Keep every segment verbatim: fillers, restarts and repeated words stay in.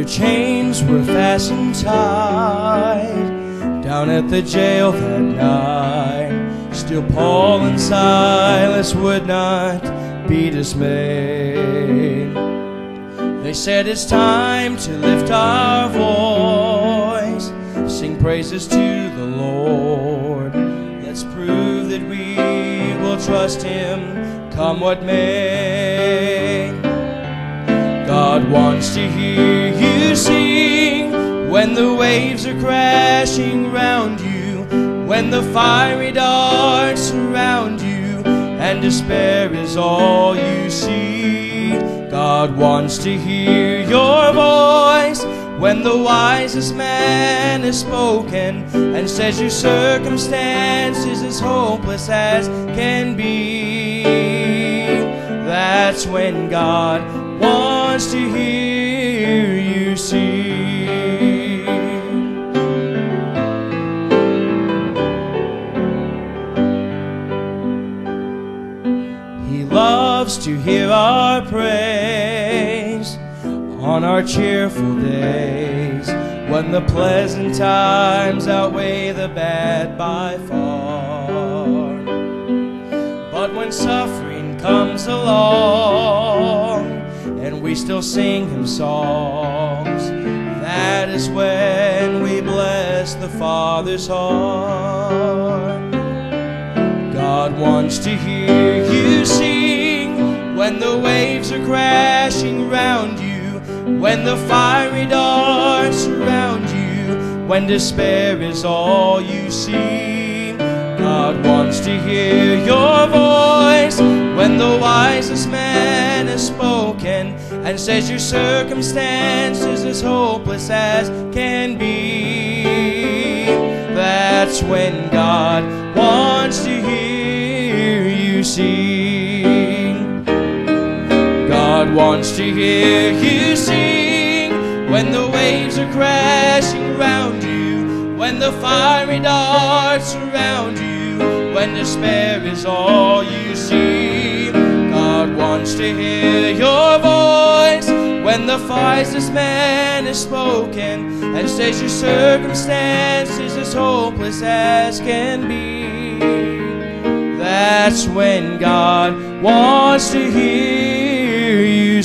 chains were fastened tight down at the jail that night, still Paul and Silas would not be dismayed. They said, it's time to lift our voice, sing praises to the Lord. Let's prove that we will trust Him, come what may. God wants to hear you sing when the waves are crashing round you, when the fiery darts surround you, and despair is all you see. God wants to hear your voice when the wisest man has spoken and says your circumstance is as hopeless as can be. That's when God wants to hear you sing. He loves to hear our praise on our cheerful days, when the pleasant times outweigh the bad by far. But when suffering comes along and we still sing Him songs, that is when we bless the Father's heart. God wants to hear you sing when the waves are crashing round you, when the fiery darts surround you, when despair is all you see. God wants to hear your voice when the wisest man has spoken and says your circumstance is as hopeless as can be. That's when God wants to hear you sing. God wants to hear you sing when the waves are crashing round you, when the fiery darts surround you, when despair is all you see. God wants to hear your voice when the wisest man has spoken and says your circumstance is as hopeless as can be. That's when God wants to hear you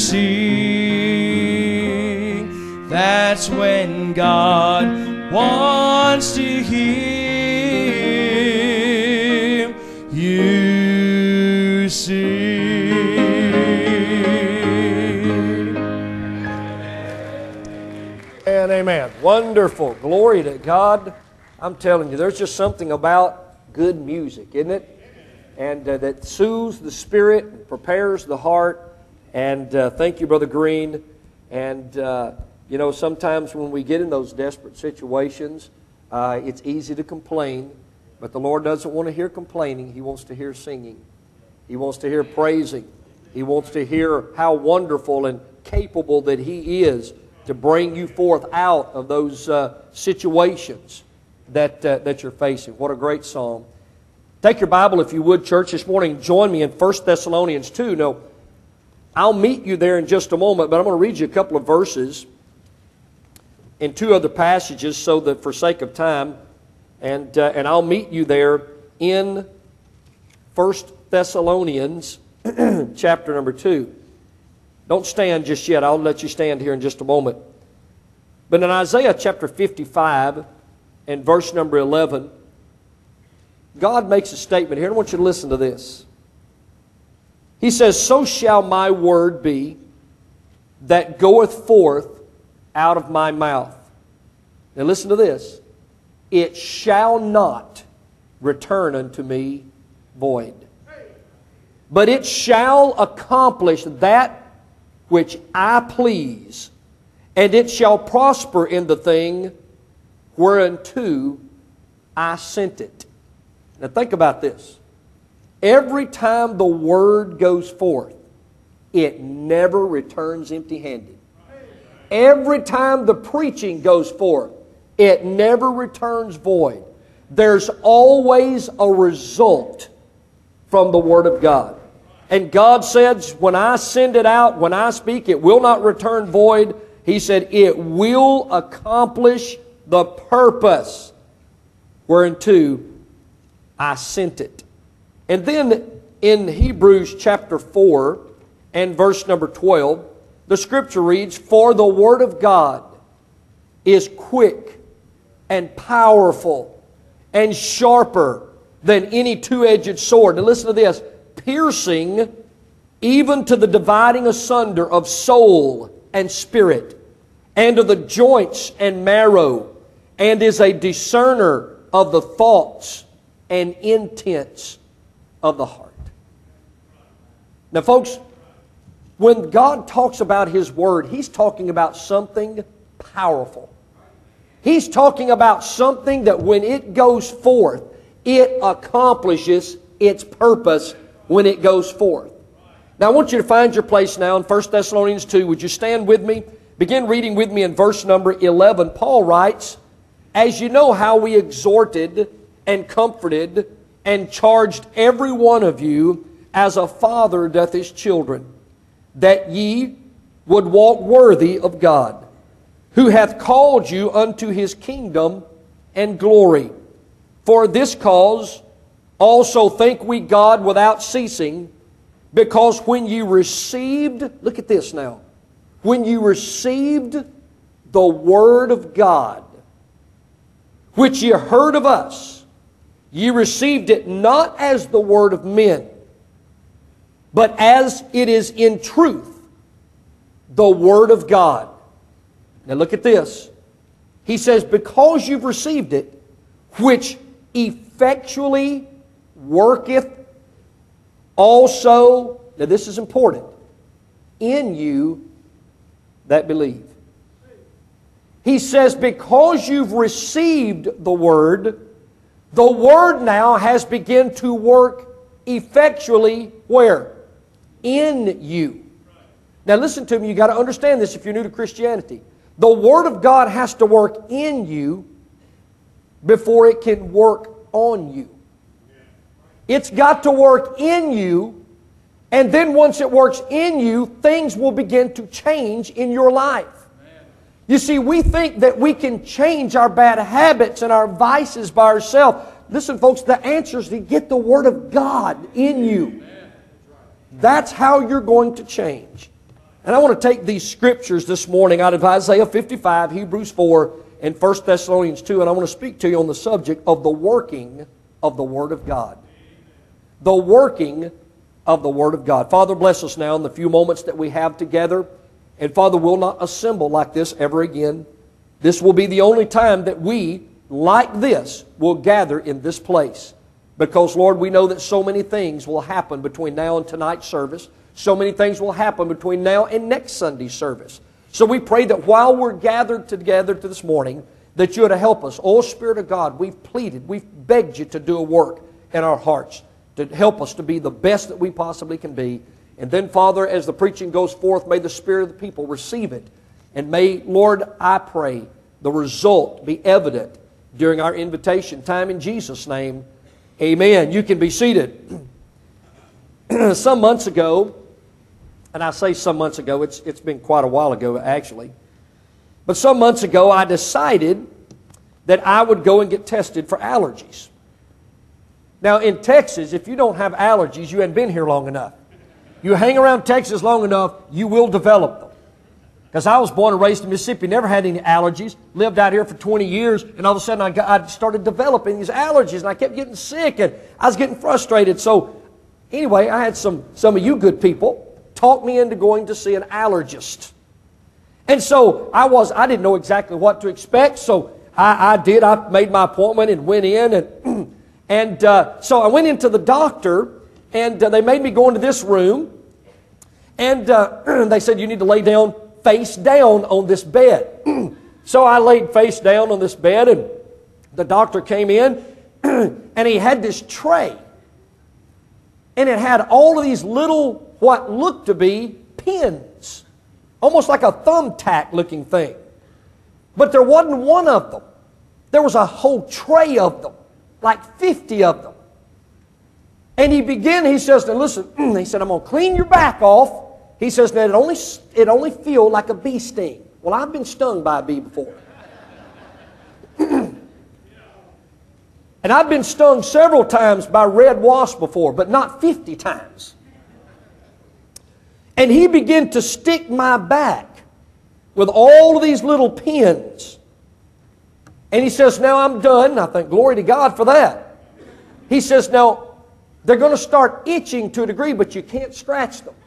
sing. That's when God wants to hear you sing. And amen. Wonderful. Glory to God. I'm telling you, there's just something about good music, isn't it? And uh, that soothes the spirit, and prepares the heart. And uh, thank you, Brother Green. And, uh, you know, sometimes when we get in those desperate situations, uh, it's easy to complain. But the Lord doesn't want to hear complaining. He wants to hear singing. He wants to hear praising. He wants to hear how wonderful and capable that He is to bring you forth out of those uh, situations that, uh, that you're facing. What a great psalm. Take your Bible, if you would, church, this morning. Join me in First Thessalonians two. Now, I'll meet you there in just a moment, but I'm going to read you a couple of verses in two other passages so that for sake of time, and, uh, and I'll meet you there in First Thessalonians chapter number two. Don't stand just yet. I'll let you stand here in just a moment. But in Isaiah chapter fifty-five and verse number eleven, God makes a statement here. I want you to listen to this. He says, so shall my word be that goeth forth out of my mouth. Now listen to this. It shall not return unto me void, but it shall accomplish that which I please, and it shall prosper in the thing whereunto I sent it. Now think about this. Every time the Word goes forth, it never returns empty-handed. Every time the preaching goes forth, it never returns void. There's always a result from the Word of God. And God says, when I send it out, when I speak, it will not return void. He said, it will accomplish the purpose whereunto I sent it. And then in Hebrews chapter four and verse number twelve, the Scripture reads, for the Word of God is quick and powerful and sharper than any two-edged sword. Now listen to this. Piercing even to the dividing asunder of soul and spirit, and of the joints and marrow, and is a discerner of the thoughts and intents of the heart. Now folks, when God talks about His Word, He's talking about something powerful. He's talking about something that when it goes forth, it accomplishes its purpose when it goes forth. Now I want you to find your place now in First Thessalonians two. Would you stand with me? Begin reading with me in verse number eleven. Paul writes, as you know how we exhorted and comforted and charged every one of you as a father doth his children, that ye would walk worthy of God, who hath called you unto His kingdom and glory. For this cause also thank we God without ceasing, because when you received, look at this now, when you received the Word of God, which ye heard of us, ye received it not as the word of men, but as it is in truth, the Word of God. Now look at this. He says, because you've received it, which effectually worketh also, now this is important, in you that believe. He says, because you've received the Word, the Word now has begun to work effectually where? In you. Now listen to me, you've got to understand this if you're new to Christianity. The Word of God has to work in you before it can work on you. It's got to work in you, and then once it works in you, things will begin to change in your life. You see, we think that we can change our bad habits and our vices by ourselves. Listen, folks, the answer is to get the Word of God in you. That's how you're going to change. And I want to take these scriptures this morning out of Isaiah fifty-five, Hebrews four, and First Thessalonians two, and I want to speak to you on the subject of the working of the Word of God. The working of the Word of God. Father, bless us now in the few moments that we have together. And Father, we'll not assemble like this ever again. This will be the only time that we, like this, will gather in this place. Because, Lord, we know that so many things will happen between now and tonight's service. So many things will happen between now and next Sunday's service. So we pray that while we're gathered together to this morning, that you are to help us. Oh, Spirit of God, we've pleaded, we've begged you to do a work in our hearts, to help us to be the best that we possibly can be. And then, Father, as the preaching goes forth, may the spirit of the people receive it. And may, Lord, I pray, the result be evident during our invitation time in Jesus' name. Amen. You can be seated. Some months ago, and I say some months ago, it's, it's been quite a while ago actually, but some months ago I decided that I would go and get tested for allergies. Now in Texas, if you don't have allergies, you haven't been here long enough. You hang around Texas long enough, you will develop them. Because I was born and raised in Mississippi, never had any allergies, lived out here for twenty years, and all of a sudden I, got, I started developing these allergies, and I kept getting sick, and I was getting frustrated. So anyway, I had some, some of you good people talk me into going to see an allergist. And so I was, I didn't know exactly what to expect, so I, I did. I made my appointment and went in, and, and uh, so I went into the doctor, and uh, they made me go into this room. And uh, they said, you need to lay down face down on this bed. So I laid face down on this bed, and the doctor came in, and he had this tray. And it had all of these little, what looked to be pins. Almost like a thumbtack looking thing. But there wasn't one of them. There was a whole tray of them. Like fifty of them. And he began, he says, now listen, he said, I'm going to clean your back off. He says that it only, it only feels like a bee sting Well, I've been stung by a bee before. And I've been stung several times by red wasps before, but not fifty times. And he began to stick my back with all of these little pins. And he says, now I'm done. I think, glory to God for that. He says, now, they're going to start itching to a degree, but you can't scratch them.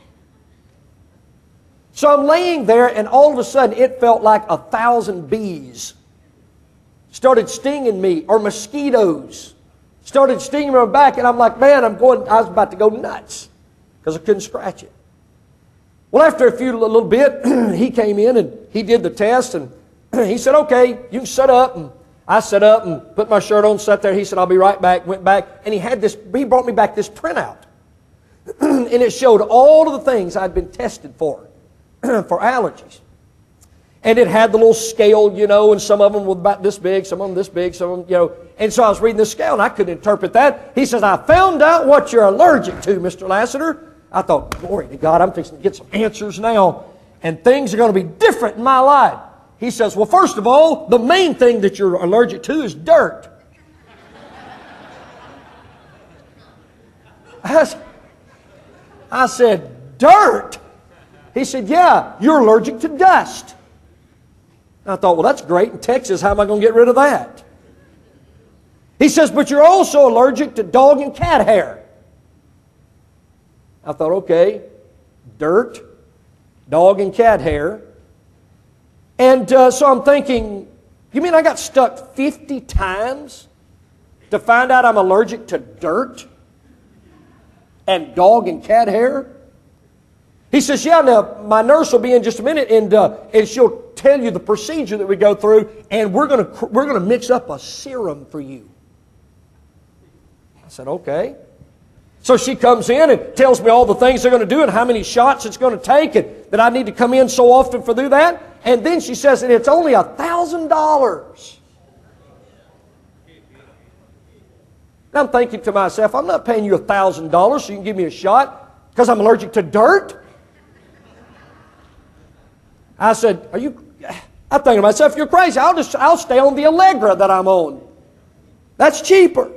So I'm laying there, and all of a sudden, it felt like a thousand bees started stinging me, or mosquitoes started stinging my back, and I'm like, man, I'm going, I was about to go nuts because I couldn't scratch it. Well, after a few little bit, he came in and he did the test, and he said, okay, you can set up. And I set up and put my shirt on, sat there. He said, I'll be right back. Went back, and he had this, he brought me back this printout. And it showed all of the things I'd been tested for, for allergies. And it had the little scale, you know, and some of them were about this big, some of them this big, some of them, you know. And so I was reading the scale, and I couldn't interpret that. He says, I found out what you're allergic to, Mister Lassiter. I thought, glory to God, I'm fixing to get some answers now, and things are going to be different in my life. He says, well, first of all, the main thing that you're allergic to is dirt. I, I said, dirt? He said, yeah, you're allergic to dust. I thought, well, that's great. In Texas, how am I going to get rid of that? He says, but you're also allergic to dog and cat hair. I thought, okay, dirt, dog and cat hair. And uh, so I'm thinking, you mean I got stuck fifty times to find out I'm allergic to dirt and dog and cat hair? He says, yeah, now my nurse will be in just a minute, and uh, and she'll tell you the procedure that we go through, and we're going to we're going to mix up a serum for you. I said, okay. So she comes in and tells me all the things they're going to do and how many shots it's going to take, and that I need to come in so often for do that. And then she says that it's only a thousand dollars. I'm thinking to myself, I'm not paying you a thousand dollars so you can give me a shot because I'm allergic to dirt. I said, "Are you?" I'm thinking to myself, "You're crazy. I'll just I'll stay on the Allegra that I'm on. That's cheaper."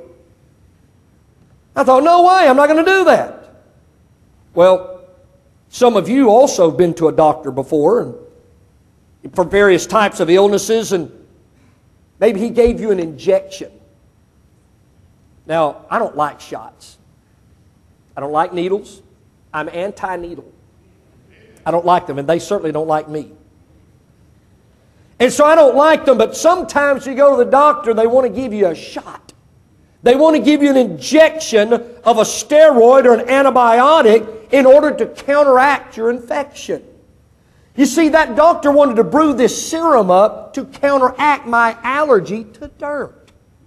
I thought, no way, I'm not going to do that. Well, some of you also have been to a doctor before and for various types of illnesses, and maybe he gave you an injection. Now, I don't like shots. I don't like needles. I'm anti-needle. I don't like them, and they certainly don't like me. And so I don't like them, but sometimes you go to the doctor, they want to give you a shot. They want to give you an injection of a steroid or an antibiotic in order to counteract your infection. You see, that doctor wanted to brew this serum up to counteract my allergy to dirt.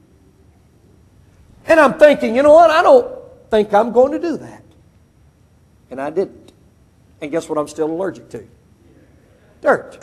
And I'm thinking, you know what? I don't think I'm going to do that. And I didn't. And guess what I'm still allergic to? Dirt.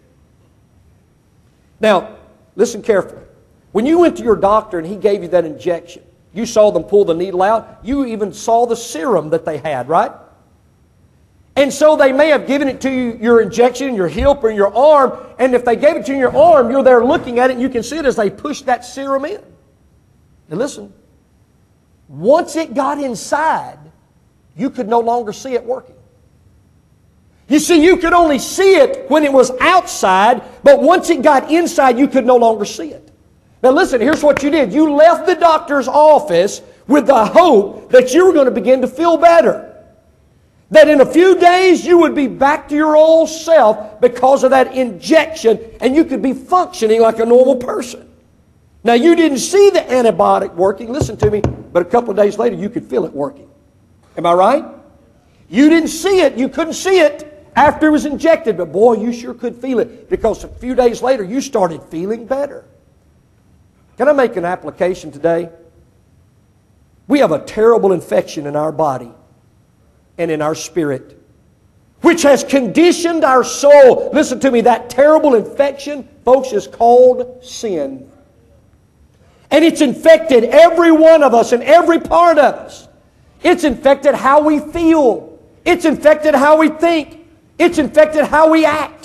Now, listen carefully. When you went to your doctor and he gave you that injection, you saw them pull the needle out. You even saw the serum that they had, right? And so they may have given it to you, your injection in your hip or in your arm, and if they gave it to you in your arm, you're there looking at it and you can see it as they push that serum in. Now listen, once it got inside, you could no longer see it working. You see, you could only see it when it was outside, but once it got inside, you could no longer see it. Now listen, here's what you did. You left the doctor's office with the hope that you were going to begin to feel better. That in a few days you would be back to your old self because of that injection, and you could be functioning like a normal person. Now you didn't see the antibiotic working, listen to me, but a couple of days later you could feel it working. Am I right? You didn't see it, you couldn't see it after it was injected, but boy, you sure could feel it because a few days later you started feeling better. Can I make an application today? We have a terrible infection in our body and in our spirit, which has conditioned our soul. Listen to me, that terrible infection, folks, is called sin. And it's infected every one of us and every part of us. It's infected how we feel. It's infected how we think. It's infected how we act.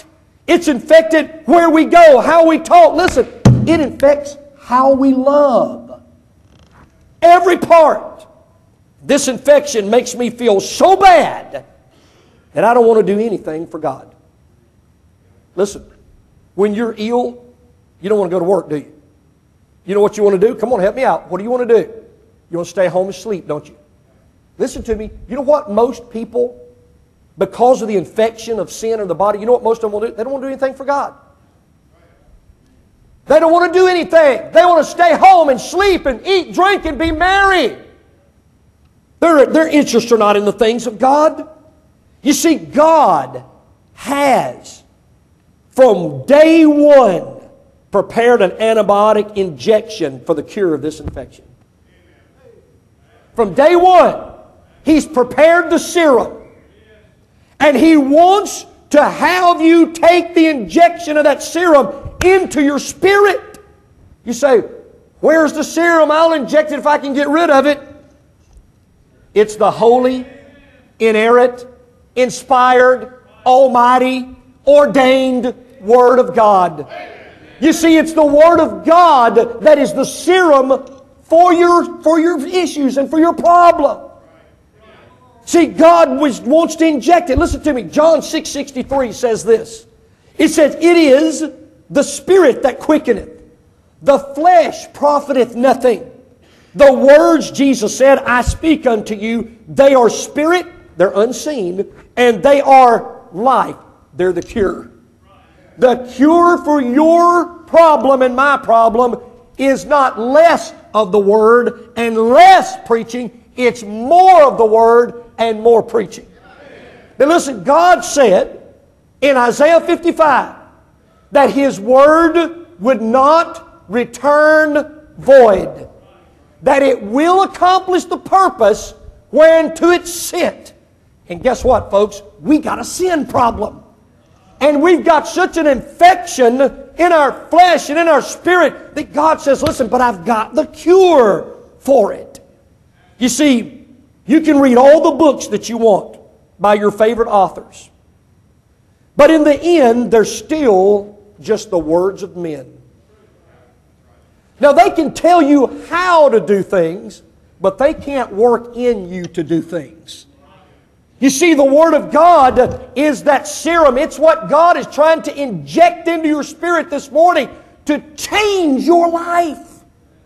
It's infected where we go, how we talk. Listen, it infects how we love. Every part. This infection makes me feel so bad that I don't want to do anything for God. Listen, when you're ill, you don't want to go to work, do you? You know what you want to do? Come on, help me out. What do you want to do? You want to stay home and sleep, don't you? Listen to me. You know what most people, because of the infection of sin in the body, you know what most of them will do? They don't want to do anything for God. They don't want to do anything. They want to stay home and sleep and eat, drink, and be merry. Their, their interests are not in the things of God. You see, God has, from day one, prepared an antibiotic injection for the cure of this infection. From day one, He's prepared the serum. And He wants to have you take the injection of that serum into your spirit. You say, where's the serum? I'll inject it if I can get rid of it. It's the holy, inerrant, inspired, almighty, ordained Word of God. You see, it's the Word of God that is the serum for your, for your issues and for your problem. See, God was, wants to inject it. Listen to me. John six sixty-three says this. It says, it is the Spirit that quickeneth. The flesh profiteth nothing. The words, Jesus said, I speak unto you, they are spirit, they're unseen, and they are life. They're the cure. The cure for your problem and my problem is not less of the Word and less preaching. It's more of the Word and more preaching. Now listen, God said in Isaiah fifty-five that His Word would not return void. That it will accomplish the purpose whereunto it's sent. And guess what, folks? We got a sin problem. And we've got such an infection in our flesh and in our spirit that God says, listen, but I've got the cure for it. You see, you can read all the books that you want by your favorite authors. But in the end, they're still just the words of men. Now, they can tell you how to do things, but they can't work in you to do things. You see, the Word of God is that serum. It's what God is trying to inject into your spirit this morning to change your life.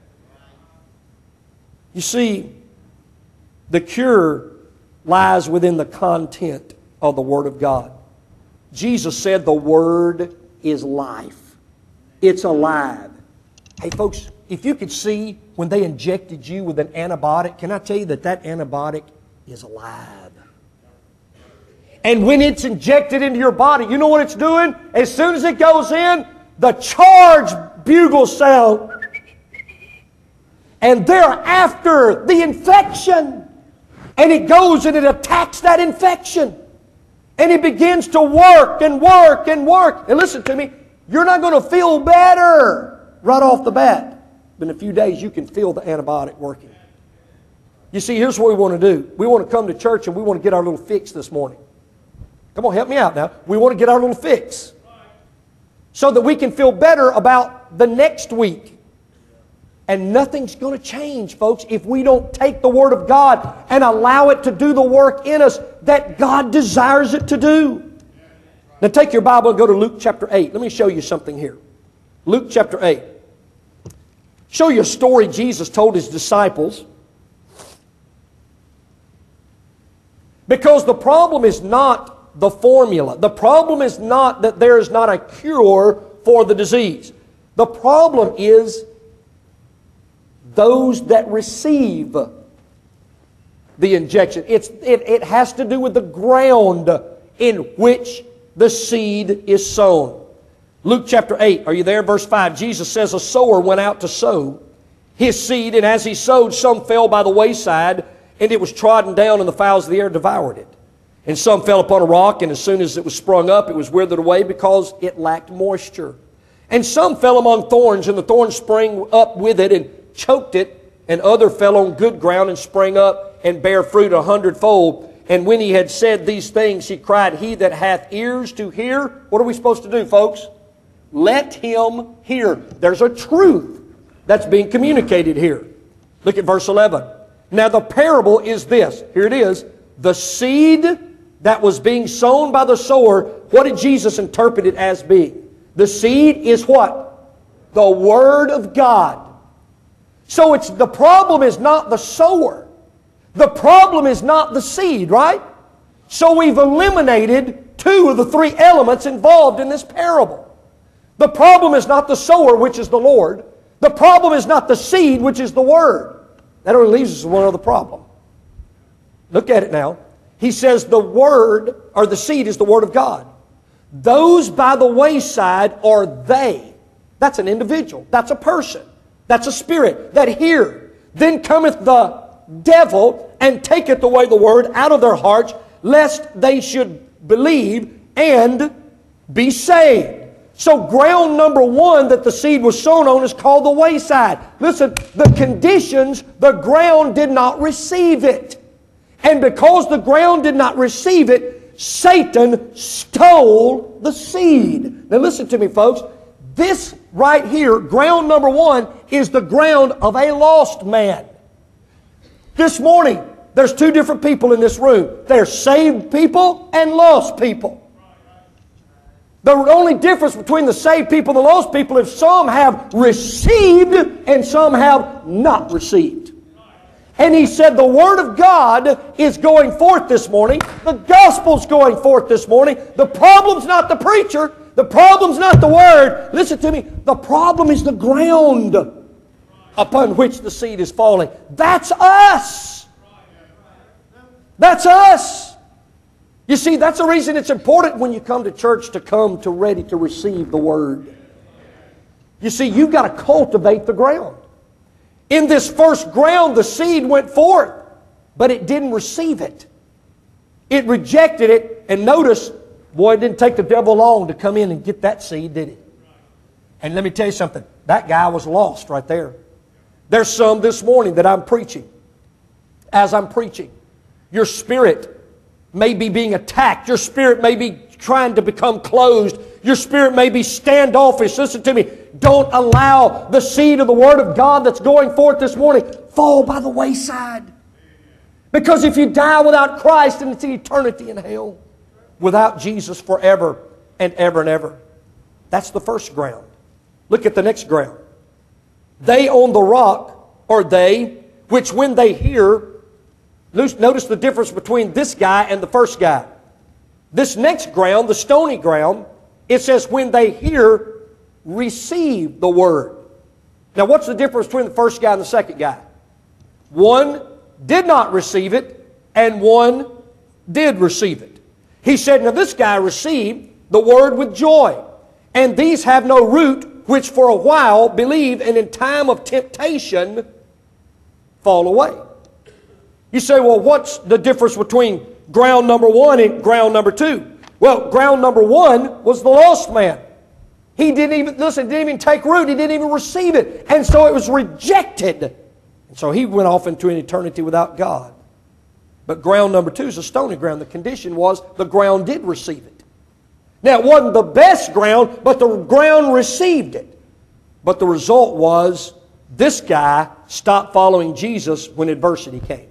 You see, the cure lies within the content of the Word of God. Jesus said the Word is life. It's alive. Hey folks, if you could see when they injected you with an antibiotic, can I tell you that that antibiotic is alive? And when it's injected into your body, you know what it's doing? As soon as it goes in, the charge bugle sound. And they're after the infection. And it goes and it attacks that infection. And it begins to work and work and work. And listen to me, you're not going to feel better right off the bat. But in a few days, you can feel the antibiotic working. You see, here's what we want to do. We want to come to church and we want to get our little fix this morning. Come on, help me out now. We want to get our little fix so that we can feel better about the next week. And nothing's going to change, folks, if we don't take the Word of God and allow it to do the work in us that God desires it to do. Now take your Bible and go to Luke chapter eight. Let me show you something here. Luke chapter eight. Show you a story Jesus told His disciples. Because the problem is not the formula. The problem is not that there is not a cure for the disease. The problem is those that receive the injection. It's, it, it has to do with the ground in which the seed is sown. Luke chapter eight, are you there? Verse five, Jesus says, a sower went out to sow his seed, and as he sowed, some fell by the wayside, and it was trodden down, and the fowls of the air devoured it. And some fell upon a rock, and as soon as it was sprung up, it was withered away because it lacked moisture. And some fell among thorns, and the thorns sprang up with it and choked it, and other fell on good ground and sprang up and bare fruit a hundredfold. And when he had said these things, he cried, He that hath ears to hear. What are we supposed to do, folks? Let him hear. There's a truth that's being communicated here. Look at verse eleven. Now the parable is this. Here it is. The seed that was being sown by the sower, what did Jesus interpret it as being? The seed is what? The Word of God. So it's the problem is not the sower. The problem is not the seed, right? So we've eliminated two of the three elements involved in this parable. The problem is not the sower, which is the Lord. The problem is not the seed, which is the Word. That only leaves us with one other problem. Look at it now. He says the Word, or the seed, is the Word of God. Those by the wayside are they. That's an individual. That's a person. That's a spirit that hear. Then cometh the devil and taketh away the Word out of their hearts, lest they should believe and be saved. So ground number one that the seed was sown on is called the wayside. Listen, the conditions, the ground did not receive it. And because the ground did not receive it, Satan stole the seed. Now listen to me, folks. This right here, ground number one, is the ground of a lost man. This morning, there's two different people in this room. There's saved people and lost people. The only difference between the saved people and the lost people is some have received and some have not received. And he said the Word of God is going forth this morning. The Gospel's going forth this morning. The problem's not the preacher. The problem's not the Word. Listen to me. The problem is the ground upon which the seed is falling. That's us. That's us. You see, that's the reason it's important when you come to church to come to ready to receive the Word. You see, you've got to cultivate the ground. In this first ground, the seed went forth, but it didn't receive it. It rejected it, and notice, boy, it didn't take the devil long to come in and get that seed, did it? And let me tell you something, that guy was lost right there. There's some this morning that I'm preaching. As I'm preaching, your spirit may be being attacked. Your spirit may be trying to become closed. Your spirit may be standoffish. Listen to me. Don't allow the seed of the Word of God that's going forth this morning fall by the wayside. Because if you die without Christ, then it's eternity in hell. Without Jesus forever and ever and ever. That's the first ground. Look at the next ground. They on the rock are they which when they hear. Notice the difference between this guy and the first guy. This next ground, the stony ground, it says when they hear, receive the Word. Now what's the difference between the first guy and the second guy? One did not receive it, and one did receive it. He said, now this guy received the Word with joy, and these have no root, which for a while believe, and in time of temptation fall away. You say, well, what's the difference between ground number one and ground number two? Well, ground number one was the lost man. He didn't even, listen, didn't even take root. He didn't even receive it. And so it was rejected. And so he went off into an eternity without God. But ground number two is a stony ground. The condition was the ground did receive it. Now, it wasn't the best ground, but the ground received it. But the result was this guy stopped following Jesus when adversity came.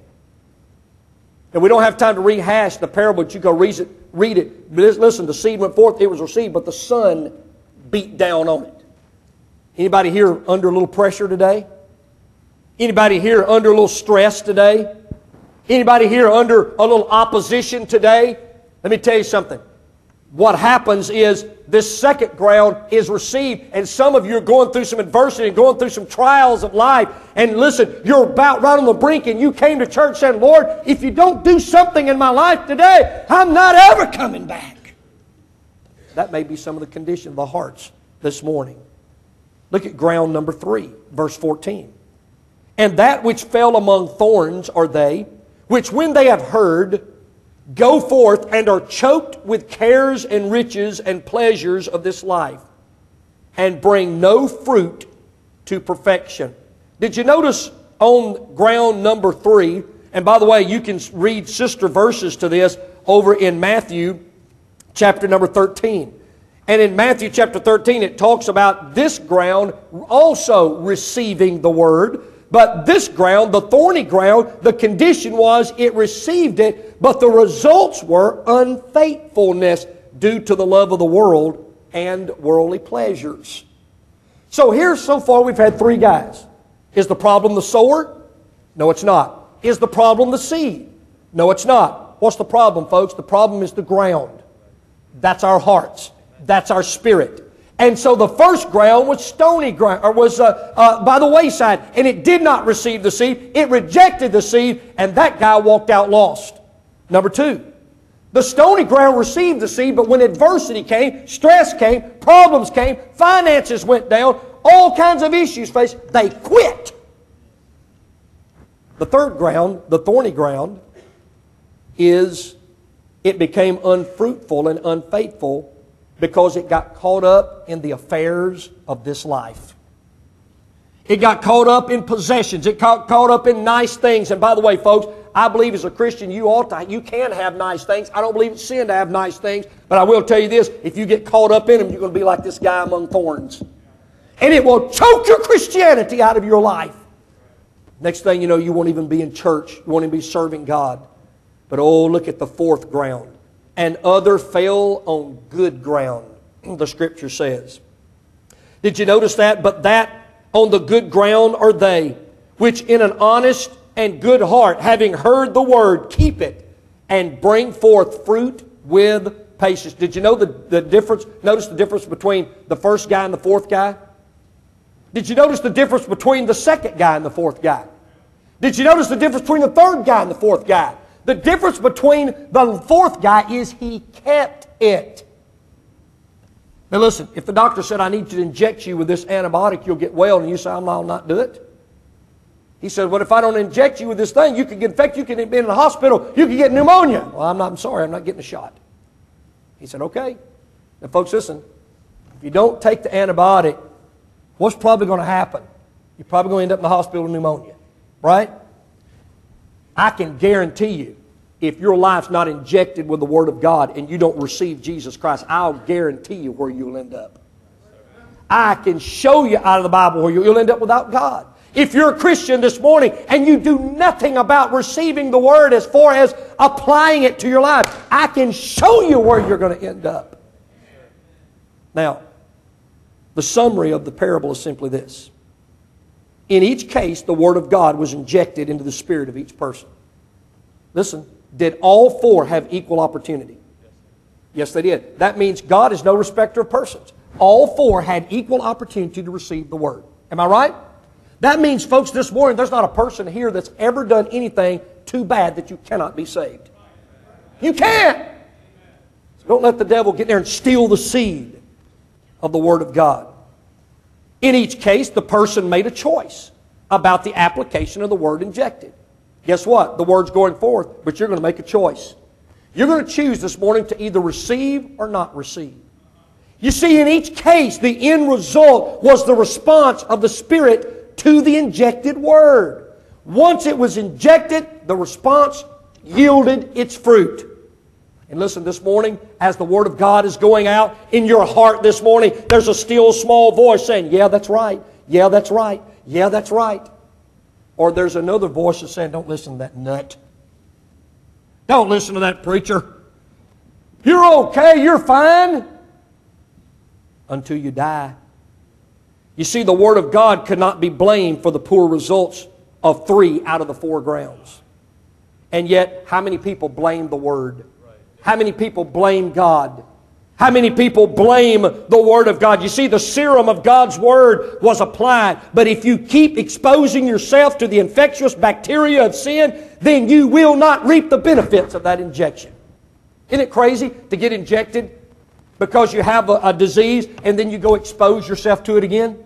And we don't have time to rehash the parable, but you go read it. Read it. Listen, the seed went forth, it was received, but the sun beat down on it. Anybody here under a little pressure today? Anybody here under a little stress today? Anybody here under a little opposition today? Let me tell you something. What happens is this second ground is received, and some of you are going through some adversity and going through some trials of life. And listen, you're about right on the brink, and you came to church saying, Lord, if you don't do something in my life today, I'm not ever coming back. That may be some of the condition of the hearts this morning. Look at ground number three, verse fourteen. And that which fell among thorns are they, which when they have heard, go forth and are choked with cares and riches and pleasures of this life, and bring no fruit to perfection. Did you notice on ground number three And by the way, you can read sister verses to this over in Matthew chapter number thirteen. And in Matthew chapter thirteen, it talks about this ground also receiving the Word. But this ground, the thorny ground, the condition was it received it, but the results were unfaithfulness due to the love of the world and worldly pleasures. So here so far we've had three guys. Is the problem the sower? No, it's not. Is the problem the seed? No, it's not. What's the problem, folks? The problem is the ground. That's our hearts. That's our spirit. And so the first ground was stony ground, or was uh, uh, by the wayside, and it did not receive the seed. It rejected the seed, and that guy walked out lost. Number two, the stony ground received the seed, but when adversity came, stress came, problems came, finances went down, all kinds of issues faced, they quit. The third ground, the thorny ground, is it became unfruitful and unfaithful because it got caught up in the affairs of this life. It got caught up in possessions. It got caught up in nice things. And by the way, folks, I believe as a Christian you ought to, you can have nice things. I don't believe it's sin to have nice things. But I will tell you this, if you get caught up in them, you're going to be like this guy among thorns. And it will choke your Christianity out of your life. Next thing you know, you won't even be in church. You won't even be serving God. But oh, look at the fourth ground. And other fell on good ground, the Scripture says. Did you notice that? But that on the good ground are they, which in an honest and good heart, having heard the word, keep it, and bring forth fruit with patience. Did you know the, the difference? Notice the difference between the first guy and the fourth guy? Did you notice the difference between the second guy and the fourth guy? Did you notice the difference between the third guy and the fourth guy? The difference between the fourth guy is he kept it. Now listen, if the doctor said, I need to inject you with this antibiotic, you'll get well, and you say, I'll not do it. He said, well, if I don't inject you with this thing, you could get infected, you could be in the hospital, you could get pneumonia. Well, I'm not, I'm sorry, I'm not getting a shot. He said, okay. Now folks, listen, if you don't take the antibiotic, what's probably going to happen? You're probably going to end up in the hospital with pneumonia, right? I can guarantee you, if your life's not injected with the Word of God and you don't receive Jesus Christ, I'll guarantee you where you'll end up. I can show you out of the Bible where you'll end up without God. If you're a Christian this morning and you do nothing about receiving the Word as far as applying it to your life, I can show you where you're going to end up. Now, the summary of the parable is simply this. In each case, the Word of God was injected into the spirit of each person. Listen, did all four have equal opportunity? Yes, they did. That means God is no respecter of persons. All four had equal opportunity to receive the Word. Am I right? That means, folks, this morning there's not a person here that's ever done anything too bad that you cannot be saved. You can! So don't let the devil get there and steal the seed of the Word of God. In each case, the person made a choice about the application of the Word injected. Guess what? The Word's going forth, but you're going to make a choice. You're going to choose this morning to either receive or not receive. You see, in each case, the end result was the response of the Spirit to the injected Word. Once it was injected, the response yielded its fruit. And listen, this morning, as the Word of God is going out in your heart this morning, there's a still small voice saying, yeah, that's right. Yeah, that's right. Yeah, that's right. Or there's another voice that's saying, don't listen to that nut. Don't listen to that preacher. You're okay. You're fine. Until you die. You see, the Word of God could not be blamed for the poor results of three out of the four grounds. And yet, how many people blame the Word? How many people blame God? How many people blame the Word of God? You see, the serum of God's Word was applied. But if you keep exposing yourself to the infectious bacteria of sin, then you will not reap the benefits of that injection. Isn't it crazy to get injected because you have a, a disease and then you go expose yourself to it again?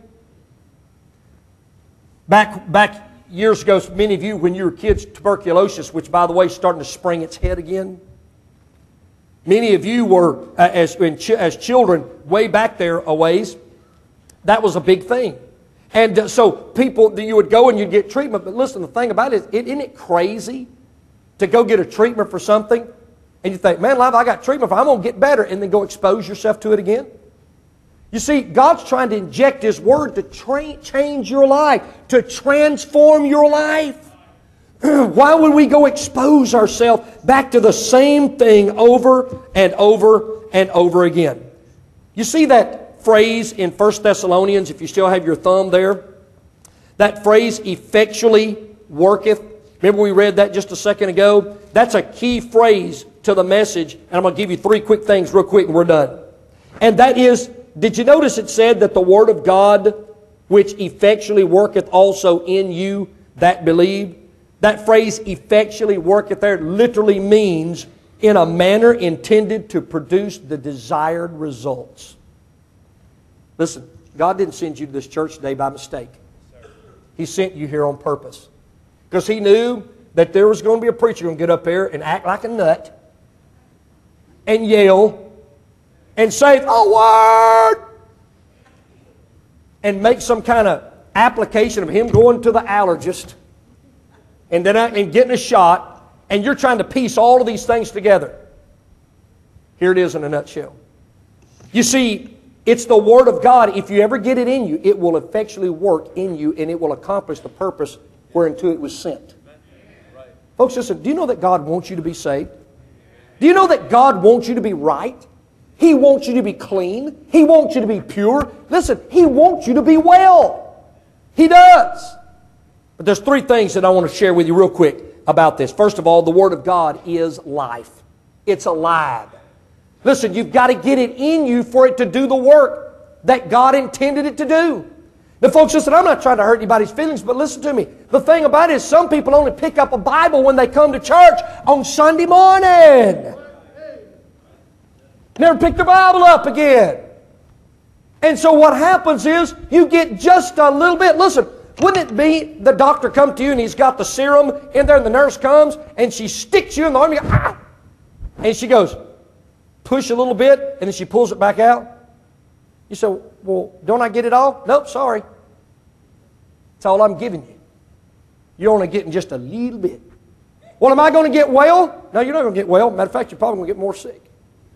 Back, back years ago, many of you, when you were kids, tuberculosis, which by the way is starting to spring its head again. Many of you were, uh, as, as children, way back there a ways, that was a big thing. And uh, so people, you would go and you'd get treatment. But listen, the thing about it is, it, isn't it crazy to go get a treatment for something and you think, man, life, I got treatment for it, I'm going to get better, and then go expose yourself to it again? You see, God's trying to inject His Word to tra- change your life, to transform your life. Why would we go expose ourselves back to the same thing over and over and over again? You see that phrase in First Thessalonians, if you still have your thumb there? That phrase, effectually worketh. Remember we read that just a second ago? That's a key phrase to the message, and I'm going to give you three quick things real quick and we're done. And that is, did you notice it said that the Word of God, which effectually worketh also in you that believe? That phrase, effectually worketh there, literally means in a manner intended to produce the desired results. Listen, God didn't send you to this church today by mistake. He sent you here on purpose. Because He knew that there was going to be a preacher going to get up there and act like a nut and yell and say, "The Word!" and make some kind of application of him going to the allergist and then and getting a shot, and you're trying to piece all of these things together. Here it is in a nutshell. You see, it's the Word of God. If you ever get it in you, it will effectually work in you, and it will accomplish the purpose whereunto it was sent. Right. Folks, listen, do you know that God wants you to be saved? Do you know that God wants you to be right? He wants you to be clean. He wants you to be pure. Listen, He wants you to be well. He does. But there's three things that I want to share with you real quick about this. First of all, the Word of God is life. It's alive. Listen, you've got to get it in you for it to do the work that God intended it to do. Now, folks, listen, I'm not trying to hurt anybody's feelings, but listen to me. The thing about it is some people only pick up a Bible when they come to church on Sunday morning. Never pick the Bible up again. And so what happens is you get just a little bit. Listen, wouldn't it be the doctor come to you and he's got the serum in there and the nurse comes and she sticks you in the arm and you go, ah! And she goes, push a little bit, and then she pulls it back out. You say, well, don't I get it all? Nope, sorry. That's all I'm giving you. You're only getting just a little bit. Well, am I going to get well? No, you're not going to get well. Matter of fact, you're probably going to get more sick.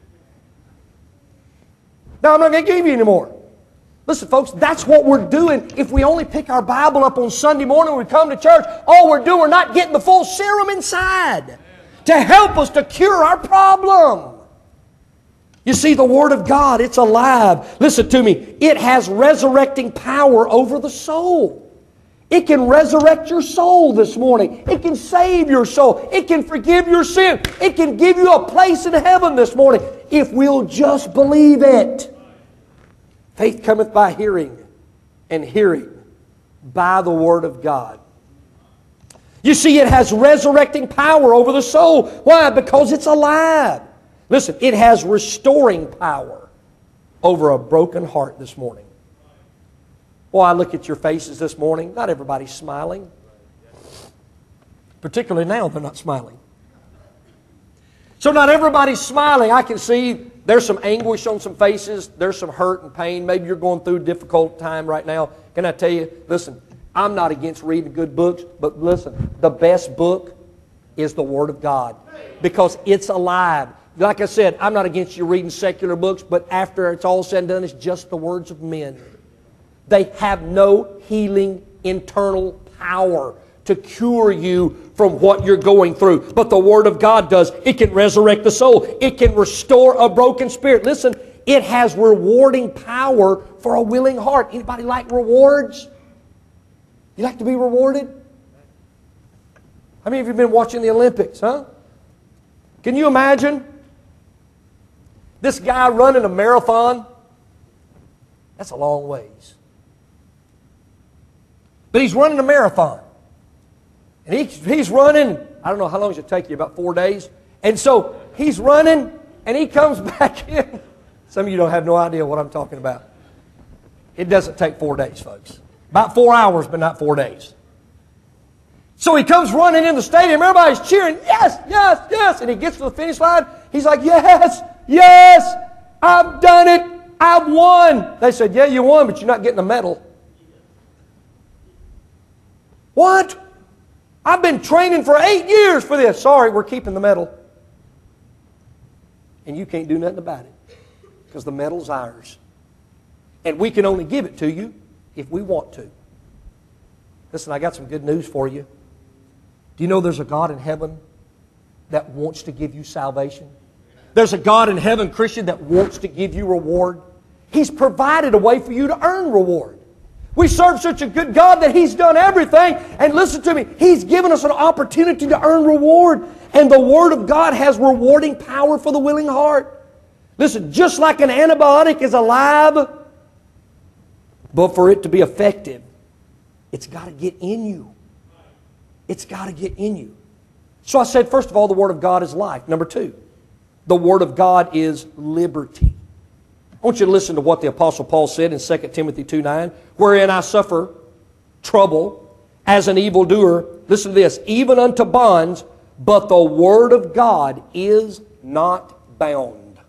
No, I'm not going to give you any more. Listen, folks, that's what we're doing. If we only pick our Bible up on Sunday morning when we come to church, all we're doing, we're not getting the full serum inside to help us to cure our problem. You see, the Word of God, it's alive. Listen to me. It has resurrecting power over the soul. It can resurrect your soul this morning. It can save your soul. It can forgive your sin. It can give you a place in heaven this morning if we'll just believe it. Faith cometh by hearing, and hearing by the Word of God. You see, it has resurrecting power over the soul. Why? Because it's alive. Listen, it has restoring power over a broken heart this morning. Boy, I look at your faces this morning. Not everybody's smiling. Particularly now, they're not smiling. So not everybody's smiling. I can see there's some anguish on some faces. There's some hurt and pain. Maybe you're going through a difficult time right now. Can I tell you, listen, I'm not against reading good books, but listen, the best book is the Word of God because it's alive. Like I said, I'm not against you reading secular books, but after it's all said and done, it's just the words of men. They have no healing internal power to cure you from what you're going through. But the Word of God does. It can resurrect the soul. It can restore a broken spirit. Listen, it has rewarding power for a willing heart. Anybody like rewards? You like to be rewarded? How many of you have been watching the Olympics, huh? Can you imagine this guy running a marathon? That's a long ways. But he's running a marathon. And he, he's running, I don't know how long does it take you, about four days. And so he's running and he comes back in. Some of you don't have no idea what I'm talking about. It doesn't take four days, folks. About four hours, but not four days. So he comes running in the stadium. Everybody's cheering, yes, yes, yes. And he gets to the finish line. He's like, yes, yes, I've done it. I've won. They said, yeah, you won, but you're not getting a medal. What? I've been training for eight years for this. Sorry, we're keeping the medal. And you can't do nothing about it because the medal's ours. And we can only give it to you if we want to. Listen, I got some good news for you. Do you know there's a God in heaven that wants to give you salvation? There's a God in heaven, Christian, that wants to give you reward. He's provided a way for you to earn reward. We serve such a good God that He's done everything. And listen to me, He's given us an opportunity to earn reward. And the Word of God has rewarding power for the willing heart. Listen, just like an antibiotic is alive, but for it to be effective, it's got to get in you. It's got to get in you. So I said, first of all, the Word of God is life. Number two, the Word of God is liberty. I want you to listen to what the Apostle Paul said in Second Timothy two nine, wherein I suffer trouble as an evildoer. Listen to this, even unto bonds, but the Word of God is not bound.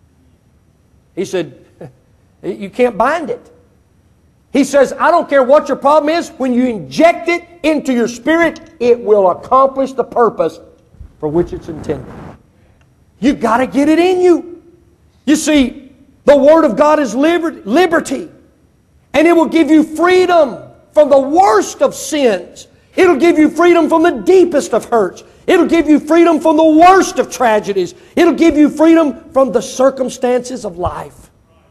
He said, you can't bind it. He says, I don't care what your problem is, when you inject it into your spirit, it will accomplish the purpose for which it's intended. You've got to get it in you. You see, the Word of God is liberty. And it will give you freedom from the worst of sins. It'll give you freedom from the deepest of hurts. It'll give you freedom from the worst of tragedies. It'll give you freedom from the circumstances of life.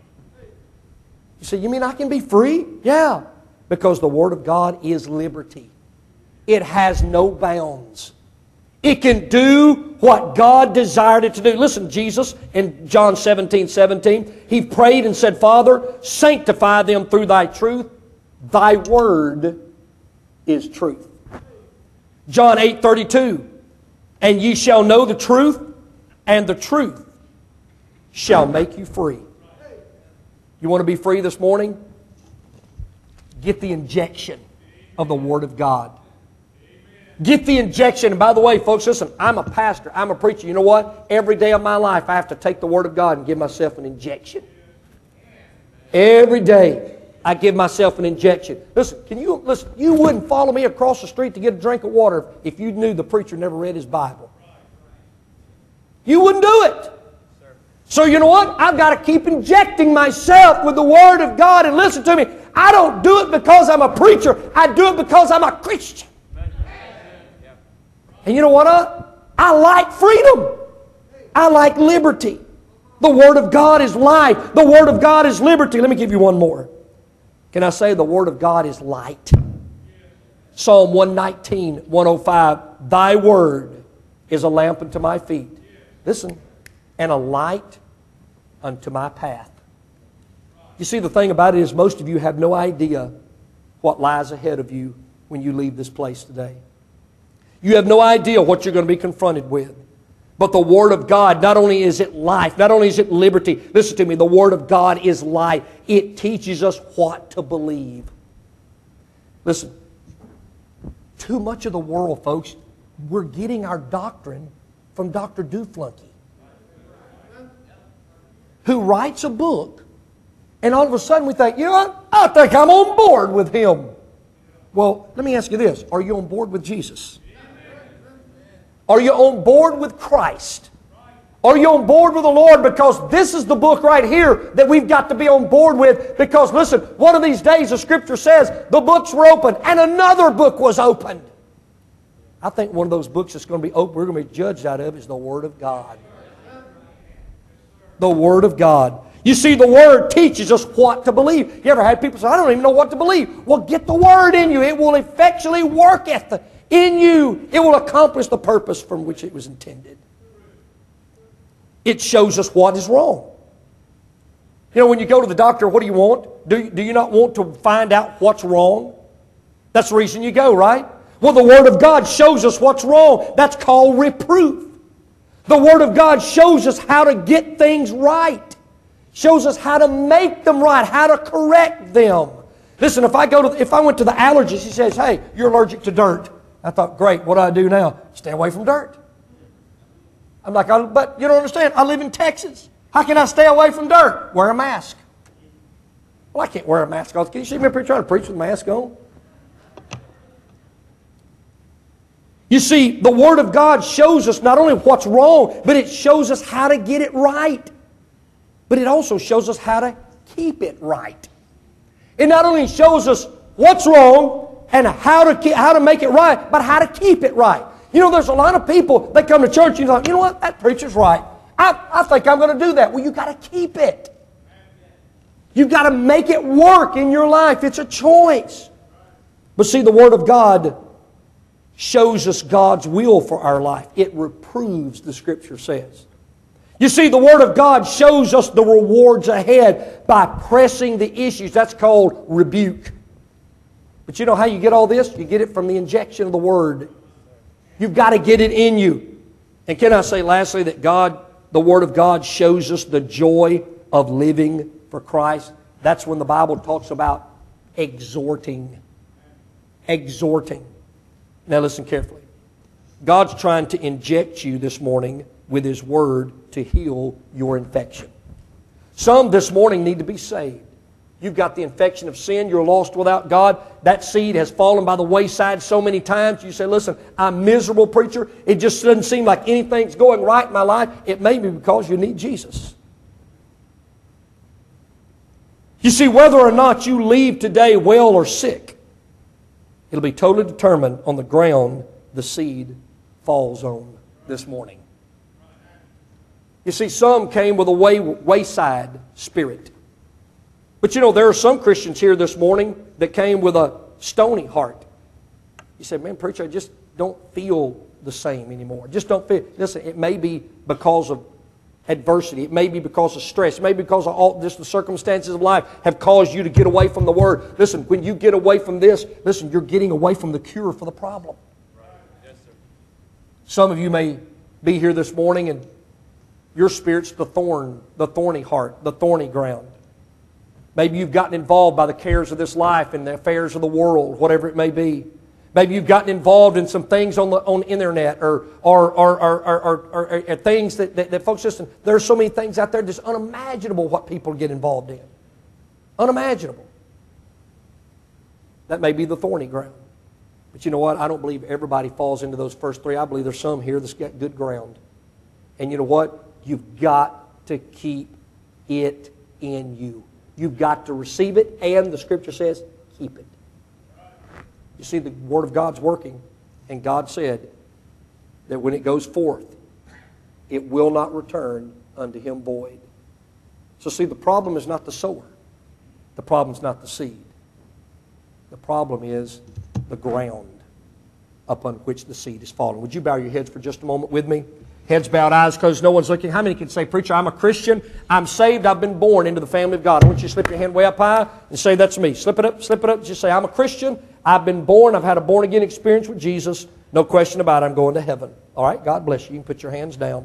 You say, you mean I can be free? Yeah, because the Word of God is liberty. It has no bounds. It can do what God desired it to do. Listen, Jesus in John seventeen seventeen, He prayed and said, Father, sanctify them through Thy truth. Thy Word is truth. John eight thirty-two, and ye shall know the truth, and the truth shall make you free. You want to be free this morning? Get the injection of the Word of God. Get the injection. And by the way, folks, listen, I'm a pastor. I'm a preacher. You know what? Every day of my life, I have to take the Word of God and give myself an injection. Every day, I give myself an injection. Listen, can you listen? You wouldn't follow me across the street to get a drink of water if you knew the preacher never read his Bible. You wouldn't do it. So you know what? I've got to keep injecting myself with the Word of God. And listen to me, I don't do it because I'm a preacher. I do it because I'm a Christian. And you know what? I, I like freedom. I like liberty. The Word of God is life. The Word of God is liberty. Let me give you one more. Can I say the Word of God is light? Psalm one nineteen, one oh five, Thy Word is a lamp unto my feet. Listen, and a light unto my path. You see, the thing about it is most of you have no idea what lies ahead of you when you leave this place today. You have no idea what you're going to be confronted with. But the Word of God, not only is it life, not only is it liberty, listen to me, the Word of God is life. It teaches us what to believe. Listen, too much of the world, folks, we're getting our doctrine from Doctor Duflunky, who writes a book, and all of a sudden we think, you know what, I think I'm on board with him. Well, let me ask you this, are you on board with Jesus? Are you on board with Christ? Are you on board with the Lord? Because this is the book right here that we've got to be on board with. Because listen, one of these days the Scripture says the books were opened and another book was opened. I think one of those books that's going to be open, we're going to be judged out of, is the Word of God. The Word of God. You see, the Word teaches us what to believe. You ever had people say, I don't even know what to believe? Well, get the Word in you. It will effectually work at the in you. It will accomplish the purpose from which it was intended. It shows us what is wrong. You know, when you go to the doctor, what do you want? Do you, do you not want to find out what's wrong? That's the reason you go, right? Well, the Word of God shows us what's wrong. That's called reproof. The Word of God shows us how to get things right. Shows us how to make them right, how to correct them. Listen, if I go to, if I went to the allergist, he says, hey, you're allergic to dirt. I thought, great, what do I do now? Stay away from dirt. I'm like, but you don't understand, I live in Texas. How can I stay away from dirt? Wear a mask. Well, I can't wear a mask on. Can you see me up here trying to preach with a mask on? You see, the Word of God shows us not only what's wrong, but it shows us how to get it right. But it also shows us how to keep it right. It not only shows us what's wrong and how to keep, how to make it right, but how to keep it right. You know, there's a lot of people that come to church and you're like, you know what, that preacher's right. I, I think I'm going to do that. Well, you've got to keep it. You've got to make it work in your life. It's a choice. But see, the Word of God shows us God's will for our life. It reproves, the Scripture says. You see, the Word of God shows us the rewards ahead by pressing the issues. That's called rebuke. But you know how you get all this? You get it from the injection of the Word. You've got to get it in you. And can I say lastly that God, the Word of God shows us the joy of living for Christ? That's when the Bible talks about exhorting. Exhorting. Now listen carefully. God's trying to inject you this morning with His Word to heal your infection. Some this morning need to be saved. You've got the infection of sin. You're lost without God. That seed has fallen by the wayside so many times. You say, listen, I'm miserable, preacher. It just doesn't seem like anything's going right in my life. It may be because you need Jesus. You see, whether or not you leave today well or sick, it'll be totally determined on the ground the seed falls on this morning. You see, some came with a way, wayside spirit. But you know, there are some Christians here this morning that came with a stony heart. You say, man, preacher, I just don't feel the same anymore. Just don't feel. Listen, it may be because of adversity. It may be because of stress. It may be because of all just the circumstances of life have caused you to get away from the Word. Listen, when you get away from this, listen, you're getting away from the cure for the problem. Right. Yes, sir. Some of you may be here this morning and your spirit's the thorn, the thorny heart, the thorny ground. Maybe you've gotten involved by the cares of this life and the affairs of the world, whatever it may be. Maybe you've gotten involved in some things on the on the internet or or or or, or, or, or, or things that, that, that folks listen. There are so many things out there that's unimaginable what people get involved in. Unimaginable. That may be the thorny ground. But you know what? I don't believe everybody falls into those first three. I believe there's some here that's got good ground. And you know what? You've got to keep it in you. You've got to receive it, and the Scripture says, keep it. You see, the Word of God's working, and God said that when it goes forth, it will not return unto Him void. So see, the problem is not the sower. The problem is not the seed. The problem is the ground upon which the seed is fallen. Would you bow your heads for just a moment with me? Heads bowed, eyes closed, no one's looking. How many can say, preacher, I'm a Christian, I'm saved, I've been born into the family of God? I want you to slip your hand way up high and say, that's me. Slip it up, slip it up. Just say, I'm a Christian, I've been born, I've had a born-again experience with Jesus. No question about it, I'm going to heaven. All right, God bless you. You can put your hands down.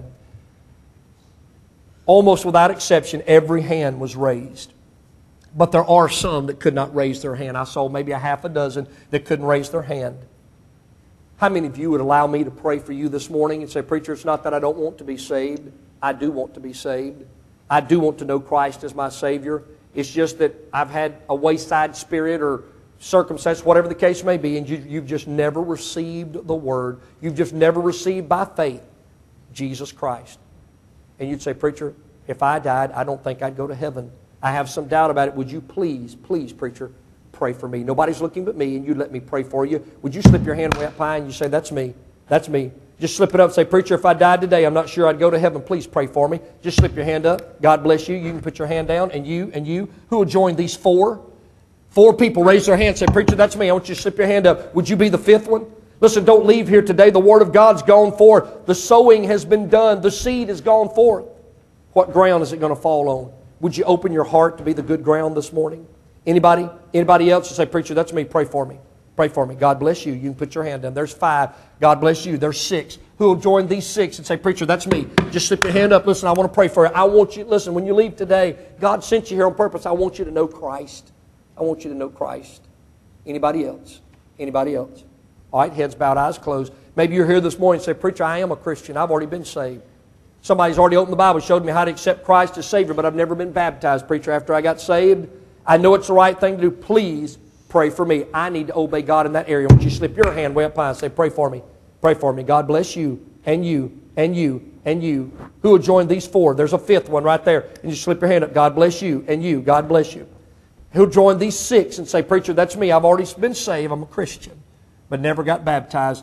Almost without exception, every hand was raised. But there are some that could not raise their hand. I saw maybe a half a dozen that couldn't raise their hand. How many of you would allow me to pray for you this morning and say, preacher, it's not that I don't want to be saved. I do want to be saved. I do want to know Christ as my Savior. It's just that I've had a wayside spirit or circumstance, whatever the case may be, and you, you've just never received the Word. You've just never received by faith Jesus Christ. And you'd say, preacher, if I died, I don't think I'd go to heaven. I have some doubt about it. Would you please, please, preacher, pray for me? Nobody's looking but me, and you let me pray for you. Would you slip your hand way up high and you say, that's me, that's me. Just slip it up and say, preacher, if I died today, I'm not sure I'd go to heaven. Please pray for me. Just slip your hand up. God bless you. You can put your hand down, and you, and you. Who will join these four? Four people raise their hand and say, preacher, that's me. I want you to slip your hand up. Would you be the fifth one? Listen, don't leave here today. The Word of God's gone forth. The sowing has been done. The seed has gone forth. What ground is it going to fall on? Would you open your heart to be the good ground this morning? Anybody? Anybody else? You say, preacher, that's me. Pray for me. Pray for me. God bless you. You can put your hand down. There's five. God bless you. There's six. Who will join these six and say, preacher, that's me. Just slip your hand up. Listen, I want to pray for you. I want you, listen, when you leave today, God sent you here on purpose. I want you to know Christ. I want you to know Christ. Anybody else? Anybody else? All right, heads bowed, eyes closed. Maybe you're here this morning and say, preacher, I am a Christian. I've already been saved. Somebody's already opened the Bible, showed me how to accept Christ as Savior, but I've never been baptized, preacher, after I got saved. I know it's the right thing to do. Please pray for me. I need to obey God in that area. Won't you slip your hand way up high and say, pray for me. Pray for me. God bless you, and you, and you, and you. Who will join these four? There's a fifth one right there. And you slip your hand up. God bless you, and you. God bless you. Who'll join these six and say, preacher, that's me. I've already been saved. I'm a Christian, but never got baptized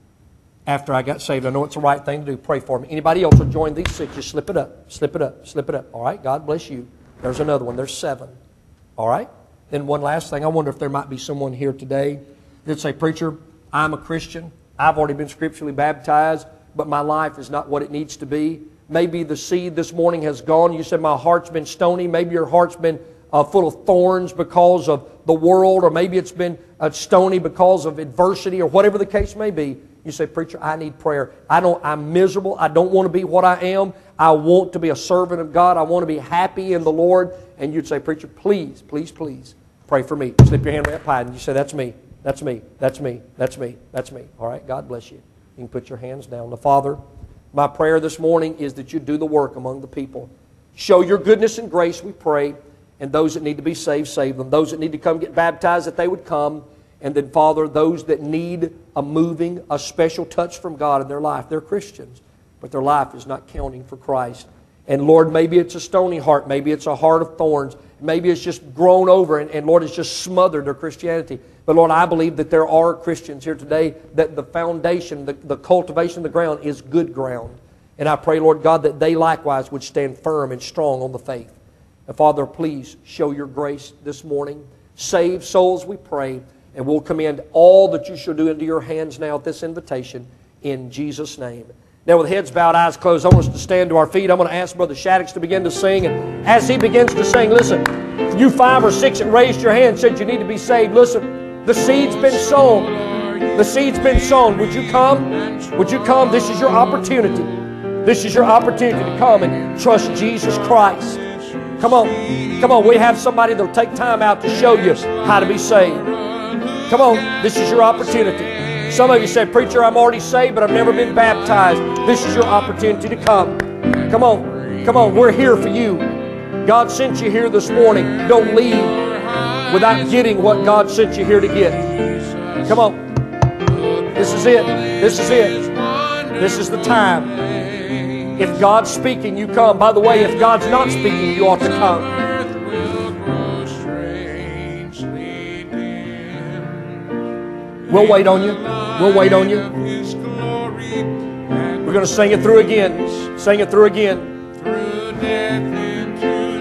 after I got saved. I know it's the right thing to do. Pray for me. Anybody else will join these six? Just slip it up. Slip it up. Slip it up. All right? God bless you. There's another one. There's seven. All right? Then one last thing. I wonder if there might be someone here today that say, preacher, I'm a Christian. I've already been scripturally baptized, but my life is not what it needs to be. Maybe the seed this morning has gone. You said, my heart's been stony. Maybe your heart's been uh, full of thorns because of the world, or maybe it's been uh, stony because of adversity, or whatever the case may be. You say, preacher, I need prayer. I don't, I'm miserable. I don't want to be what I am. I want to be a servant of God. I want to be happy in the Lord. And you'd say, preacher, please, please, please, pray for me. Slip your hand on that pie and you say, that's me. That's me. That's me. That's me. That's me. All right, God bless you. You can put your hands down. The Father, my prayer this morning is that you do the work among the people. Show your goodness and grace, we pray. And those that need to be saved, save them. Those that need to come get baptized, that they would come. And then, Father, those that need a moving, a special touch from God in their life. They're Christians, but their life is not counting for Christ. And Lord, maybe it's a stony heart. Maybe it's a heart of thorns. Maybe it's just grown over and, and Lord, it's just smothered their Christianity. But Lord, I believe that there are Christians here today that the foundation, the, the cultivation of the ground is good ground. And I pray, Lord God, that they likewise would stand firm and strong on the faith. And Father, please show your grace this morning. Save souls, we pray. And we'll commend all that you shall do into your hands now at this invitation in Jesus' name. Now with heads bowed, eyes closed, I want us to stand to our feet. I'm going to ask Brother Shaddix to begin to sing. And as he begins to sing, listen, you five or six that raised your hand said you need to be saved. Listen, the seed's been sown. The seed's been sown. Would you come? Would you come? This is your opportunity. This is your opportunity to come and trust Jesus Christ. Come on. Come on. We have somebody that will take time out to show you how to be saved. Come on, this is your opportunity. Some of you said, preacher, I'm already saved, but I've never been baptized. This is your opportunity to come. Come on, come on, we're here for you. God sent you here this morning. Don't leave without getting what God sent you here to get. Come on. This is it. This is it. This is the time. If God's speaking, you come. By the way, if God's not speaking, you ought to come. We'll wait on you. We'll wait on you. We're going to sing it through again. Sing it through again.